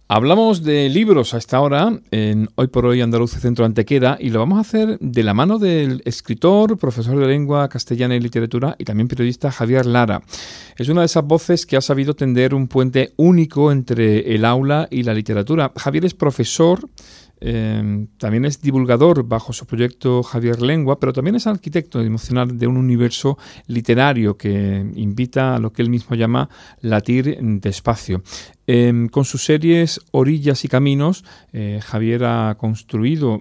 Hablamos de libros a esta hora en Hoy por Hoy Andaluz Centro Antequera y lo vamos a hacer de la mano del escritor, profesor de lengua castellana y literatura y también periodista Javier Lara. Es una de esas voces que ha sabido tender un puente único entre el aula y la literatura. Javier es profesor, también es divulgador bajo su proyecto Javier Lengua, pero también es arquitecto emocional de un universo literario que invita a lo que él mismo llama latir despacio. Con sus series Orillas y Caminos, Javier ha construido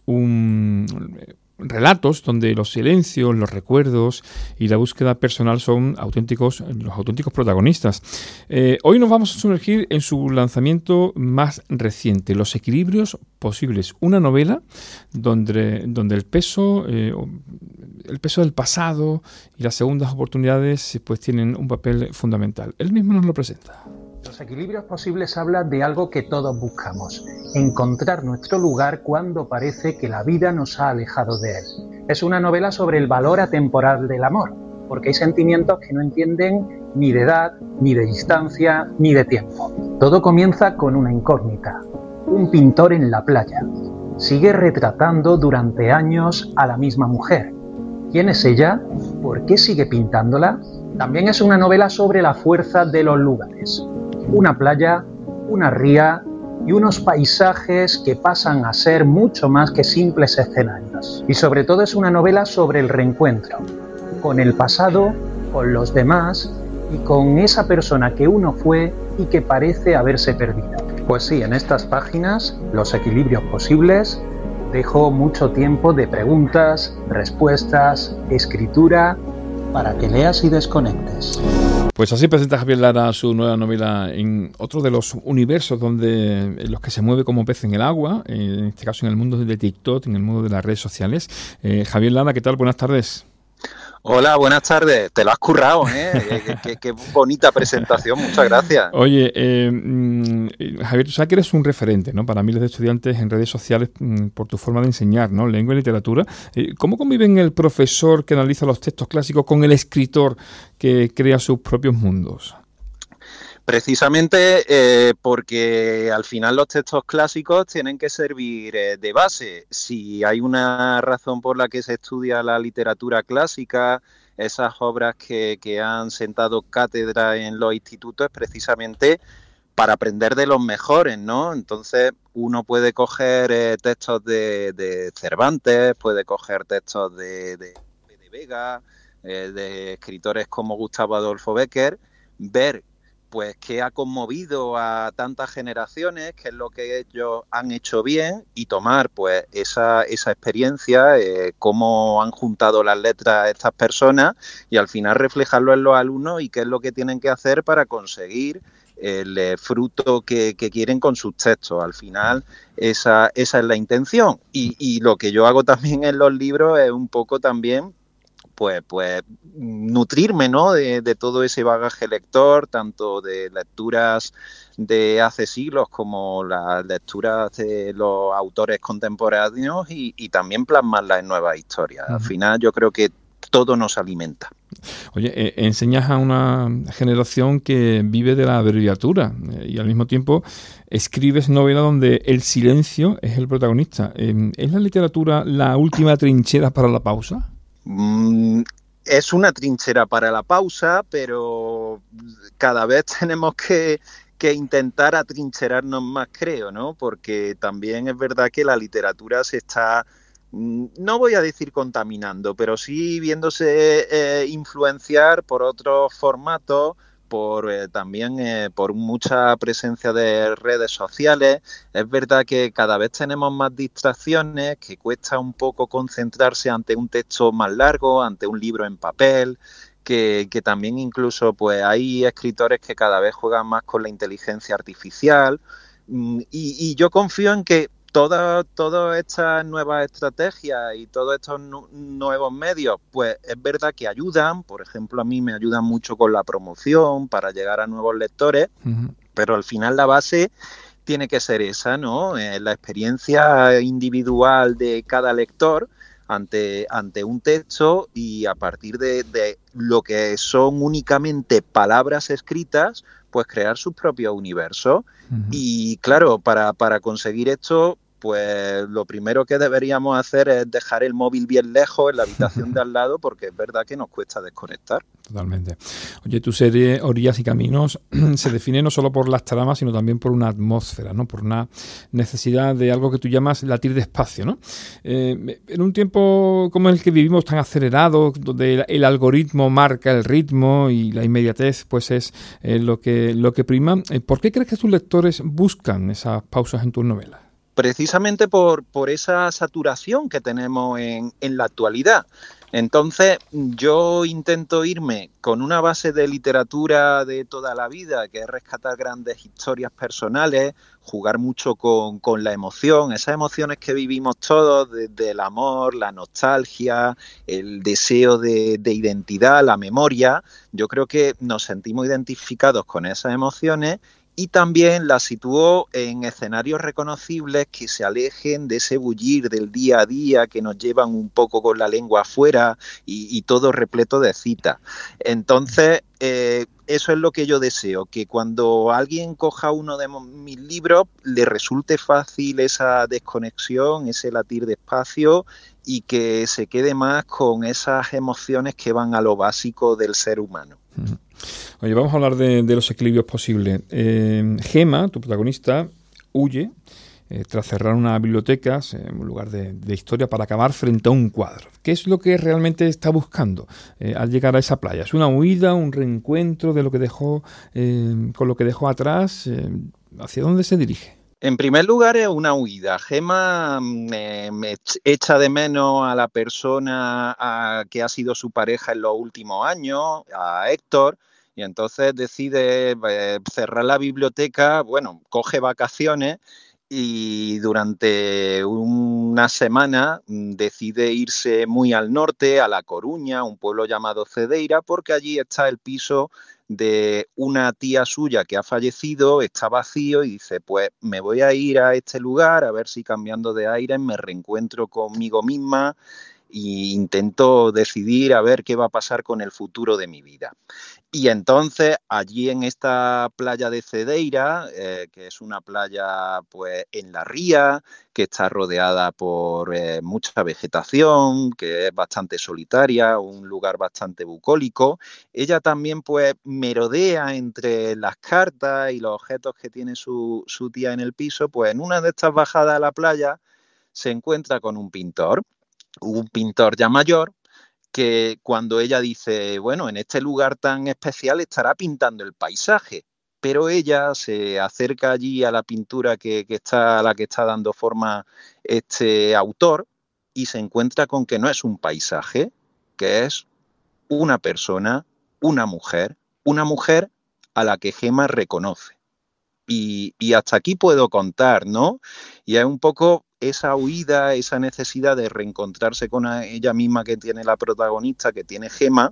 relatos donde los silencios, los recuerdos y la búsqueda personal son los auténticos protagonistas. Hoy nos vamos a sumergir en su lanzamiento más reciente, Los equilibrios posibles, una novela donde el peso del pasado y las segundas oportunidades pues tienen un papel fundamental. Él mismo nos lo presenta. Los equilibrios posibles habla de algo que todos buscamos, encontrar nuestro lugar cuando parece que la vida nos ha alejado de él. Es una novela sobre el valor atemporal del amor, porque hay sentimientos que no entienden ni de edad, ni de distancia, ni de tiempo. Todo comienza con una incógnita, un pintor en la playa. Sigue retratando durante años a la misma mujer. ¿Quién es ella? ¿Por qué sigue pintándola? También es una novela sobre la fuerza de los lugares. Una playa, una ría y unos paisajes que pasan a ser mucho más que simples escenarios. Y sobre todo es una novela sobre el reencuentro, con el pasado, con los demás y con esa persona que uno fue y que parece haberse perdido. Pues sí, en estas páginas, Los equilibrios posibles, dejo mucho tiempo de preguntas, respuestas, escritura, para que leas y desconectes. Pues así presenta Javier Lara su nueva novela en otro de los universos en los que se mueve como pez en el agua, en este caso en el mundo de TikTok, en el mundo de las redes sociales. Javier Lara, ¿qué tal? Buenas tardes. Hola, buenas tardes. Te lo has currado, ¿eh? Qué bonita presentación, muchas gracias. Oye, Javier, tú sabes que eres un referente, ¿no?, para miles de estudiantes en redes sociales por tu forma de enseñar, ¿no?, lengua y literatura. ¿Cómo conviven el profesor que analiza los textos clásicos con el escritor que crea sus propios mundos? Precisamente porque al final los textos clásicos tienen que servir de base. Si hay una razón por la que se estudia la literatura clásica, esas obras que han sentado cátedra en los institutos, es precisamente para aprender de los mejores, ¿no? Entonces uno puede coger textos de Cervantes, puede coger textos de Vega, de escritores como Gustavo Adolfo Bécquer, ver pues qué ha conmovido a tantas generaciones, qué es lo que ellos han hecho bien y tomar pues esa experiencia, cómo han juntado las letras estas personas y al final reflejarlo en los alumnos y qué es lo que tienen que hacer para conseguir el fruto que quieren con sus textos. Al final esa es la intención y lo que yo hago también en los libros es un poco también pues nutrirme, ¿no?, de todo ese bagaje lector, tanto de lecturas de hace siglos como las lecturas de los autores contemporáneos y también plasmarlas en nuevas historias. Al final yo creo que todo nos alimenta. Oye, enseñas a una generación que vive de la abreviatura y al mismo tiempo escribes novela donde el silencio es el protagonista. ¿Es la literatura la última trinchera para la pausa? Es una trinchera para la pausa, pero cada vez tenemos que intentar atrincherarnos más, creo, ¿no? Porque también es verdad que la literatura se está, no voy a decir contaminando, pero sí viéndose influenciar por otros formatos, también por mucha presencia de redes sociales. Es verdad que cada vez tenemos más distracciones, que cuesta un poco concentrarse ante un texto más largo, ante un libro en papel, que también incluso pues hay escritores que cada vez juegan más con la inteligencia artificial y yo confío en que todas estas nuevas estrategias y todos estos nuevos medios, pues es verdad que ayudan. Por ejemplo, a mí me ayudan mucho con la promoción para llegar a nuevos lectores, pero al final la base tiene que ser esa, ¿no? La experiencia individual de cada lector ante un texto y a partir de lo que son únicamente palabras escritas, pues crear sus propios universos. Uh-huh. Y claro, para conseguir esto, pues lo primero que deberíamos hacer es dejar el móvil bien lejos en la habitación de al lado, porque es verdad que nos cuesta desconectar. Totalmente. Oye, tu serie Orillas y Caminos se define no solo por las tramas, sino también por una atmósfera, ¿no? Por una necesidad de algo que tú llamas latir despacio, ¿no? En un tiempo como el que vivimos tan acelerado, donde el algoritmo marca el ritmo y la inmediatez pues es lo que prima, ¿por qué crees que tus lectores buscan esas pausas en tus novelas? Precisamente por esa saturación que tenemos en la actualidad. Entonces, yo intento irme con una base de literatura de toda la vida, que es rescatar grandes historias personales, jugar mucho con la emoción, esas emociones que vivimos todos, desde el amor, la nostalgia, el deseo de identidad, la memoria. Yo creo que nos sentimos identificados con esas emociones y también las sitúo en escenarios reconocibles que se alejen de ese bullir del día a día que nos llevan un poco con la lengua afuera y todo repleto de citas. Entonces, eso es lo que yo deseo, que cuando alguien coja uno de mis libros le resulte fácil esa desconexión, ese latir despacio y que se quede más con esas emociones que van a lo básico del ser humano. Oye, vamos a hablar de los equilibrios posibles. Gema, tu protagonista, huye tras cerrar una biblioteca, un lugar de historia, para acabar frente a un cuadro. ¿Qué es lo que realmente está buscando al llegar a esa playa? ¿Es una huida, un reencuentro de lo que dejó, con lo que dejó atrás? ¿Hacia dónde se dirige? En primer lugar, es una huida. Gema me echa de menos a la persona que ha sido su pareja en los últimos años, a Héctor, y entonces decide cerrar la biblioteca, bueno, coge vacaciones y durante una semana decide irse muy al norte, a La Coruña, un pueblo llamado Cedeira, porque allí está el piso de una tía suya que ha fallecido, está vacío y dice, pues me voy a ir a este lugar a ver si cambiando de aire me reencuentro conmigo misma e intento decidir a ver qué va a pasar con el futuro de mi vida. Y entonces allí en esta playa de Cedeira, que es una playa pues en la ría, que está rodeada por mucha vegetación, que es bastante solitaria, un lugar bastante bucólico, ella también pues merodea entre las cartas y los objetos que tiene su tía en el piso, pues en una de estas bajadas a la playa se encuentra con un pintor ya mayor, que cuando ella dice, bueno, en este lugar tan especial estará pintando el paisaje, pero ella se acerca allí a la pintura a la que está dando forma este autor y se encuentra con que no es un paisaje, que es una persona, una mujer a la que Gema reconoce. Y hasta aquí puedo contar, ¿no? Y es un poco esa huida, esa necesidad de reencontrarse con ella misma que tiene la protagonista, que tiene Gema,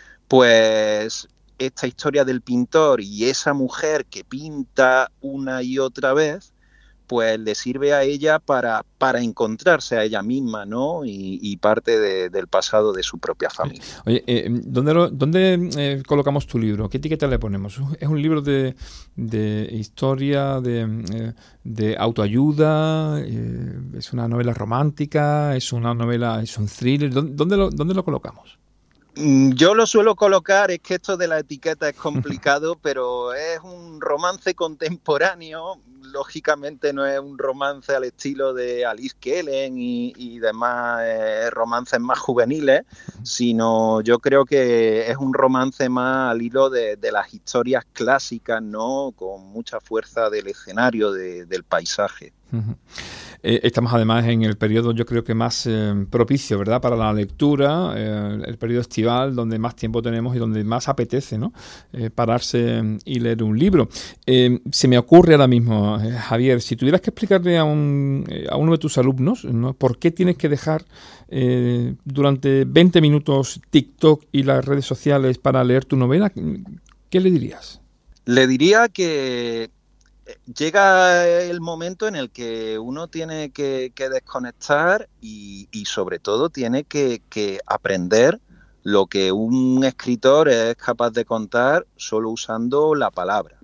pues esta historia del pintor y esa mujer que pinta una y otra vez, pues le sirve a ella para encontrarse a ella misma, ¿no? Y parte del pasado de su propia familia. Oye, ¿dónde colocamos tu libro? ¿Qué etiqueta le ponemos? ¿Es un libro de historia, de autoayuda? ¿Es una novela romántica? ¿Es una novela, es un thriller? ¿Dónde lo colocamos? Yo lo suelo colocar, es que esto de la etiqueta es complicado, pero es un romance contemporáneo. Lógicamente no es un romance al estilo de Alice Kellen y demás romances más juveniles, sino yo creo que es un romance más al hilo de las historias clásicas, ¿no? Con mucha fuerza del escenario, del paisaje. Uh-huh. Estamos además en el periodo, yo creo que más propicio, ¿verdad?, para la lectura, el periodo estival, donde más tiempo tenemos y donde más apetece, ¿no?, pararse y leer un libro. Se me ocurre ahora mismo, Javier, si tuvieras que explicarle a uno de tus alumnos, ¿no?, por qué tienes que dejar durante 20 minutos TikTok y las redes sociales para leer tu novela, ¿qué le dirías? Le diría que llega el momento en el que uno tiene que desconectar y sobre todo tiene que aprender lo que un escritor es capaz de contar solo usando la palabra.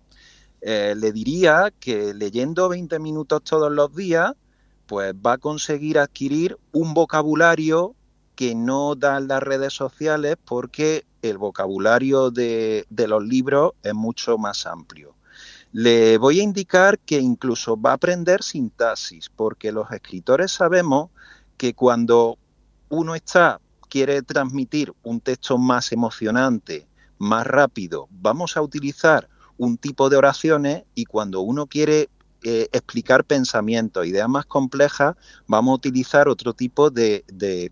Le diría que leyendo 20 minutos todos los días, pues va a conseguir adquirir un vocabulario que no dan las redes sociales, porque el vocabulario de los libros es mucho más amplio. Le voy a indicar que incluso va a aprender sintaxis, porque los escritores sabemos que cuando uno quiere transmitir un texto más emocionante, más rápido, vamos a utilizar un tipo de oraciones, y cuando uno quiere explicar pensamientos, ideas más complejas, vamos a utilizar otro tipo de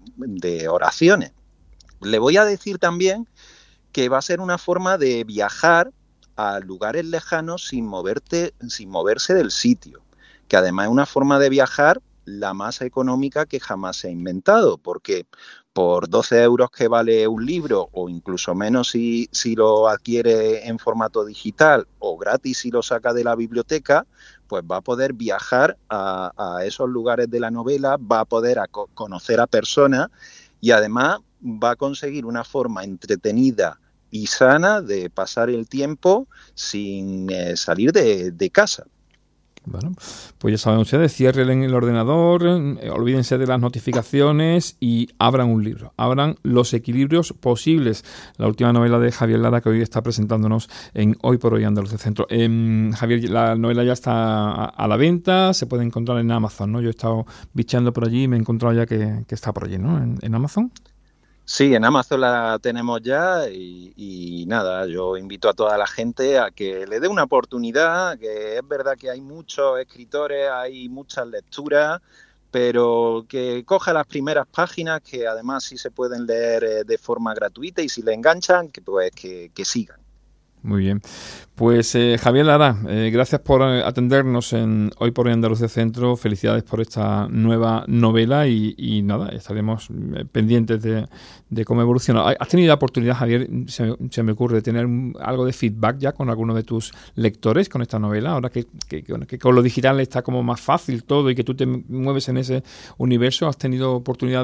oraciones. Le voy a decir también que va a ser una forma de viajar a lugares lejanos sin moverse del sitio, que además es una forma de viajar la más económica que jamás se ha inventado, porque por 12 euros que vale un libro, o incluso menos si lo adquiere en formato digital, o gratis si lo saca de la biblioteca, pues va a poder viajar a esos lugares de la novela, va a poder conocer a personas, y además va a conseguir una forma entretenida y sana de pasar el tiempo sin salir de casa. Bueno, pues ya saben ustedes, cierren el ordenador, olvídense de las notificaciones y abran un libro. Abran Los equilibrios posibles, la última novela de Javier Lara, que hoy está presentándonos en Hoy por Hoy Andalucía Centro. Javier, la novela ya está a la venta, se puede encontrar en Amazon, ¿no? Yo he estado bicheando por allí y me he encontrado ya que está por allí, ¿no? En Amazon. Sí, en Amazon la tenemos ya y nada, yo invito a toda la gente a que le dé una oportunidad, que es verdad que hay muchos escritores, hay muchas lecturas, pero que coja las primeras páginas, que además sí se pueden leer de forma gratuita, y si le enganchan, que sigan. Muy bien. Pues Javier Lara, gracias por atendernos en Hoy por Hoy Andalucía Centro. Felicidades por esta nueva novela y nada, estaremos pendientes de cómo evoluciona. ¿Has tenido la oportunidad, Javier, se me ocurre, de tener algo de feedback ya con alguno de tus lectores con esta novela? Ahora que con lo digital está como más fácil todo y que tú te mueves en ese universo, ¿has tenido oportunidad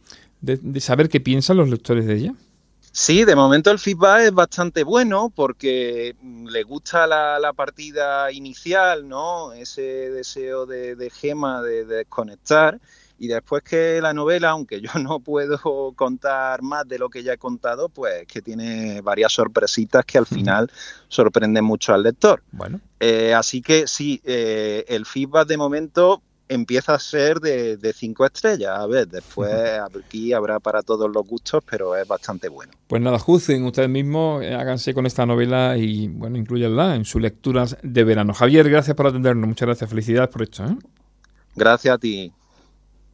de saber qué piensan los lectores de ella? Sí, de momento el feedback es bastante bueno, porque le gusta la partida inicial, ¿no? Ese deseo de Gema de desconectar, y después que la novela, aunque yo no puedo contar más de lo que ya he contado, pues que tiene varias sorpresitas que al final sorprenden mucho al lector. Bueno. Así que sí, el feedback de momento empieza a ser de 5 estrellas. A ver, después aquí habrá para todos los gustos, pero es bastante bueno. Pues nada, juzguen ustedes mismos, háganse con esta novela y, bueno, incluyanla en sus lecturas de verano. Javier, gracias por atendernos. Muchas gracias. Felicidades por esto, ¿eh? Gracias a ti.